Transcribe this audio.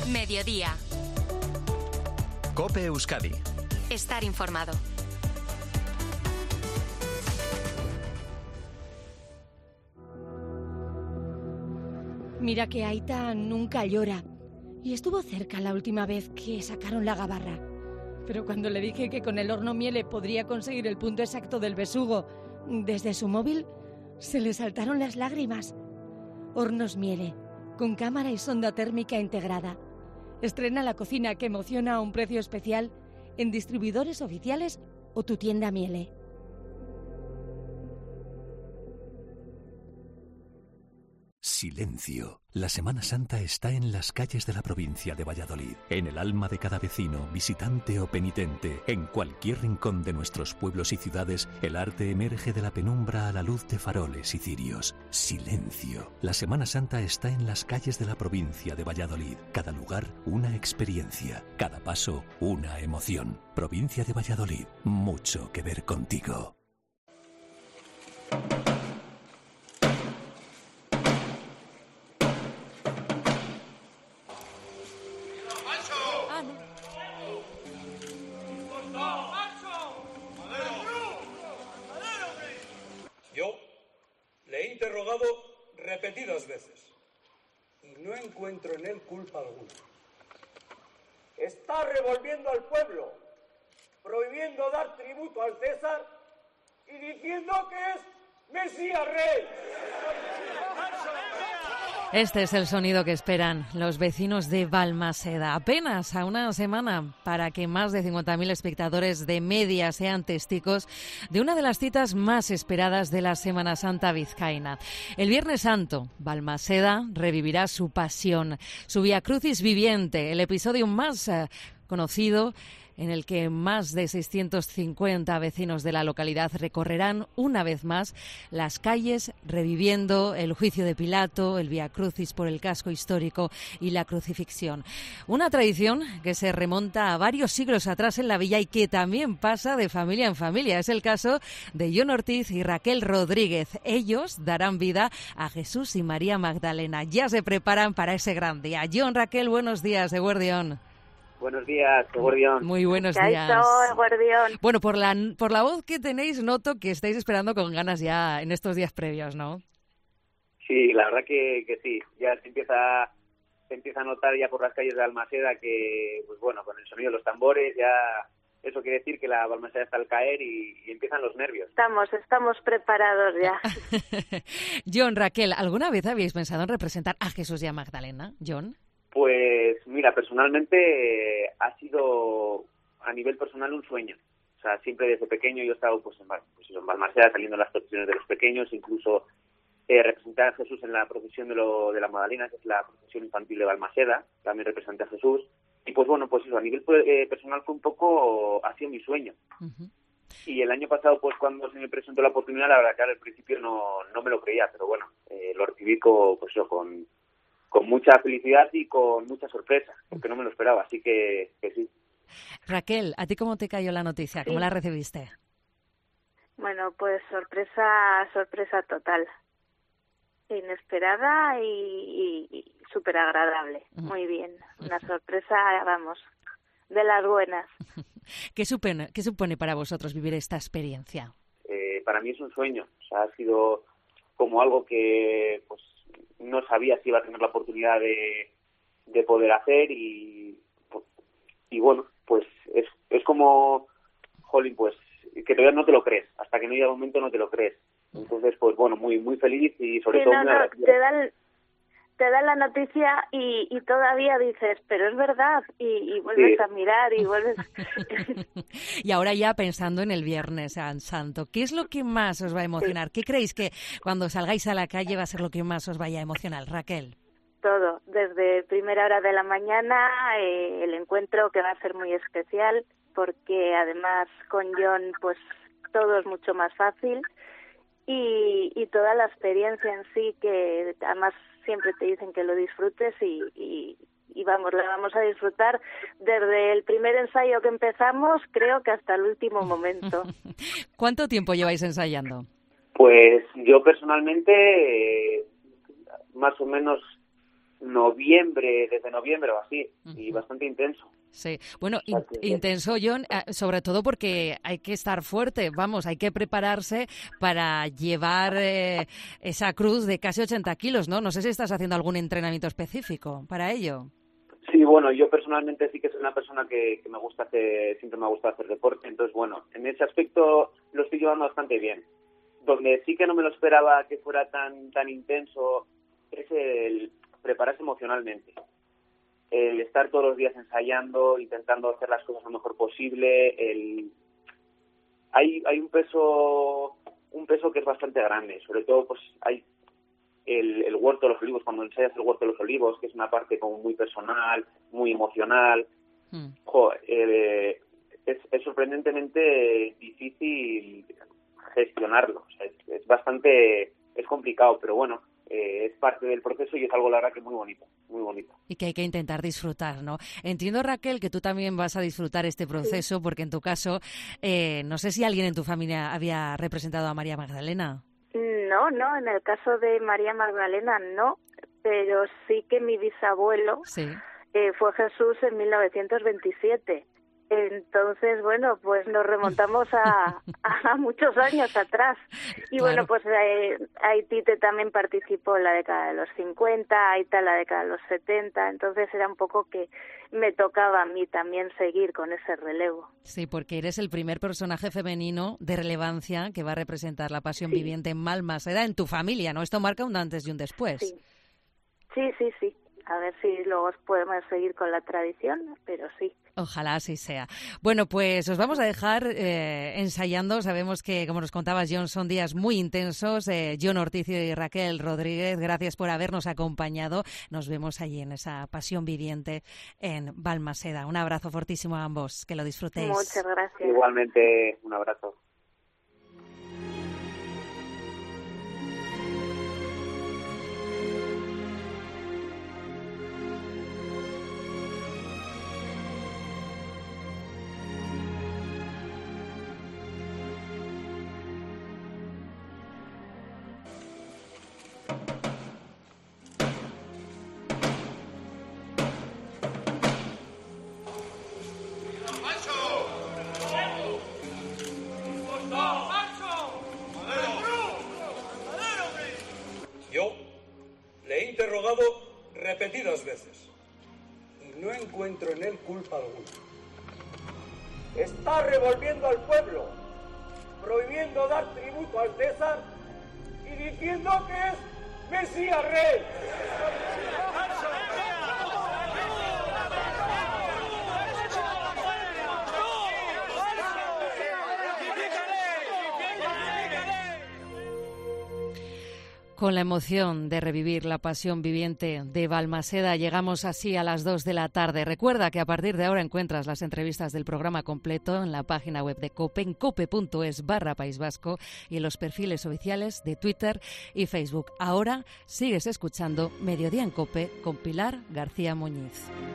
Mediodía. COPE Euskadi. Estar informado. Mira que Aita nunca llora. Y estuvo cerca la última vez que sacaron la gabarra. Pero cuando le dije que con el horno Miele podría conseguir el punto exacto del besugo desde su móvil, se le saltaron las lágrimas. Hornos Miele, con cámara y sonda térmica integrada. Estrena la cocina que emociona a un precio especial en distribuidores oficiales o tu tienda Miele. Silencio. La Semana Santa está en las calles de la provincia de Valladolid, en el alma de cada vecino, visitante o penitente. En cualquier rincón de nuestros pueblos y ciudades, el arte emerge de la penumbra a la luz de faroles y cirios. Silencio. La Semana Santa está en las calles de la provincia de Valladolid. Cada lugar, una experiencia. Cada paso, una emoción. Provincia de Valladolid. Mucho que ver contigo. Repetidas veces y no encuentro en él culpa alguna. Está revolviendo al pueblo, prohibiendo dar tributo al César y diciendo que es Mesías Rey. Este es el sonido que esperan los vecinos de Balmaseda. Apenas a una semana para que más de 50.000 espectadores de media sean testigos de una de las citas más esperadas de la Semana Santa vizcaína. El Viernes Santo, Balmaseda revivirá su pasión, su Vía Crucis viviente, el episodio más conocido en el que más de 650 vecinos de la localidad recorrerán una vez más las calles reviviendo el juicio de Pilato, el Vía Crucis por el casco histórico y la crucifixión. Una tradición que se remonta a varios siglos atrás en la villa y que también pasa de familia en familia. Es el caso de Jon Ortiz y Raquel Rodríguez. Ellos darán vida a Jesús y María Magdalena. Ya se preparan para ese gran día. Jon, Raquel, buenos días, Eguerdión. Buenos días, Eguerdión. Muy buenos días. Eguerdión. Bueno, por la voz que tenéis, noto que estáis esperando con ganas ya en estos días previos, ¿no? Sí, la verdad que sí. Ya se empieza a notar ya por las calles de Balmaseda que, pues bueno, con el sonido de los tambores ya eso quiere decir que la Balmaseda está al caer y empiezan los nervios. Estamos preparados ya. Jon, Raquel, ¿alguna vez habéis pensado en representar a Jesús y a Magdalena, Jon? Pues mira, personalmente ha sido a nivel personal un sueño. O sea, siempre desde pequeño yo he estado en Balmaseda saliendo en las procesiones de los pequeños, incluso representar a Jesús en la procesión de la Magdalena, que es la procesión infantil de Balmaseda, también representé a Jesús. Y pues bueno, pues eso, a nivel personal fue un poco, ha sido mi sueño. Uh-huh. Y el año pasado, pues cuando se me presentó la oportunidad, la verdad que al principio no me lo creía, pero bueno, lo recibí con mucha felicidad y con mucha sorpresa, porque no me lo esperaba, así que sí. Raquel, ¿a ti cómo te cayó la noticia? ¿Cómo la recibiste? Bueno, pues sorpresa total. Inesperada y súper agradable. Muy bien. Una sorpresa, vamos, de las buenas. ¿Qué supone para vosotros vivir esta experiencia? Para mí es un sueño. O sea, ha sido como algo que pues no sabía si iba a tener la oportunidad de poder hacer y bueno, pues es como, jolín, pues que todavía no te lo crees, hasta que no llega el momento no te lo crees. Entonces, pues bueno, muy muy feliz y sobre todo muy agradecido. Te dan la noticia y todavía dices, pero es verdad, y vuelves a mirar y vuelves... Y ahora ya pensando en el Viernes Santo, ¿qué es lo que más os va a emocionar? ¿Qué creéis que cuando salgáis a la calle va a ser lo que más os vaya a emocionar, Raquel? Todo, desde primera hora de la mañana, el encuentro que va a ser muy especial, porque además con Jon pues todo es mucho más fácil, y toda la experiencia en sí, que además siempre te dicen que lo disfrutes y vamos, la vamos a disfrutar desde el primer ensayo que empezamos, creo que hasta el último momento. ¿Cuánto tiempo lleváis ensayando? Pues yo personalmente más o menos desde noviembre o así, y bastante intenso. Sí, bueno, intenso, John, sobre todo porque hay que estar fuerte, vamos, hay que prepararse para llevar esa cruz de casi 80 kilos, ¿no? No sé si estás haciendo algún entrenamiento específico para ello. Sí, bueno, yo personalmente sí que soy una persona que siempre me ha gustado hacer deporte, entonces, bueno, en ese aspecto lo estoy llevando bastante bien. Donde sí que no me lo esperaba que fuera tan intenso es el prepararse emocionalmente. El estar todos los días ensayando, intentando hacer las cosas lo mejor posible. Hay un peso que es bastante grande, sobre todo pues hay el huerto de los olivos, cuando ensayas el huerto de los olivos, que es una parte como muy personal, muy emocional. Es sorprendentemente difícil gestionarlo. O sea, es complicado, pero bueno, es parte del proceso y es algo, la verdad, que muy bonito, muy bonito. Y que hay que intentar disfrutar, ¿no? Entiendo, Raquel, que tú también vas a disfrutar este proceso, porque en tu caso, no sé si alguien en tu familia había representado a María Magdalena. No, en el caso de María Magdalena no, pero sí que mi bisabuelo fue Jesús en 1927. Entonces, bueno, pues nos remontamos a muchos años atrás. Y claro, bueno, pues Tite también participó en la década de los 50, Aita en la década de los 70, entonces era un poco que me tocaba a mí también seguir con ese relevo. Sí, porque eres el primer personaje femenino de relevancia que va a representar la pasión viviente en Balmaseda en tu familia, ¿no? Esto marca un antes y un después. Sí. A ver si luego podemos seguir con la tradición, pero sí. Ojalá así sea. Bueno, pues os vamos a dejar ensayando. Sabemos que, como nos contabas, John, son días muy intensos. John Ortiz y Raquel Rodríguez, gracias por habernos acompañado. Nos vemos allí en esa pasión viviente en Balmaseda. Un abrazo fortísimo a ambos. Que lo disfrutéis. Muchas gracias. Igualmente, un abrazo. Repetidas veces y no encuentro en él culpa alguna. Está revolviendo al pueblo, prohibiendo dar tributo al César y diciendo que es Mesías Rey. Con la emoción de revivir la pasión viviente de Balmaseda, llegamos así a las 2 de la tarde. Recuerda que a partir de ahora encuentras las entrevistas del programa completo en la página web de COPE, en cope.es/País Vasco, y en los perfiles oficiales de Twitter y Facebook. Ahora sigues escuchando Mediodía en COPE con Pilar García Muñiz.